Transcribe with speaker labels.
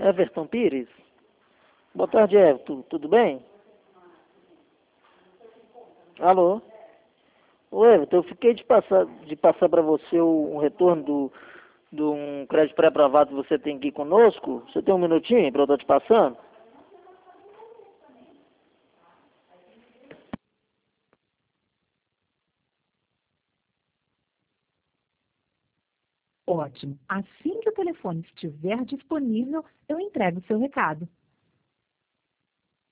Speaker 1: Everton Pires? Boa tarde, Everton. Tudo bem? Alô? Ô, Everton, eu fiquei de passar para você um retorno de um crédito pré-aprovado que você tem aqui conosco. Você tem um minutinho para eu estar te passando?
Speaker 2: Ótimo. Assim que o telefone estiver disponível, eu entrego o seu recado.